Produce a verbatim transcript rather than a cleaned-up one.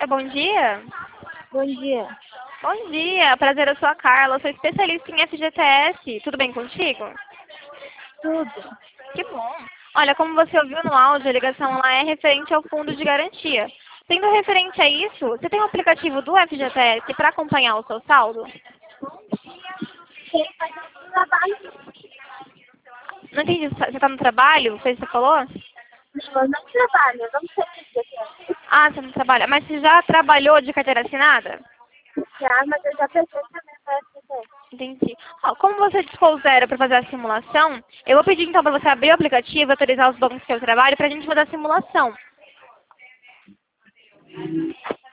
É bom dia? Bom dia. Bom dia, prazer, eu sou a Carla, eu sou especialista em F G T S. Tudo bem contigo? Tudo. Que bom. Olha, como você ouviu no áudio, a ligação lá é referente ao fundo de garantia. Sendo referente a isso, você tem um aplicativo do F G T S para acompanhar o seu saldo? Quem faz o trabalho? Não entendi, você está no trabalho? Foi isso que você falou? Não, eu não trabalho, eu não sei o que é. Ah, você não trabalha. Mas você já trabalhou de carteira assinada? Já, mas eu já pensei também para F T. Entendi. Ó, como você dispôs zero para fazer a simulação, eu vou pedir então para você abrir o aplicativo e autorizar os bancos do seu trabalho para a gente fazer a simulação.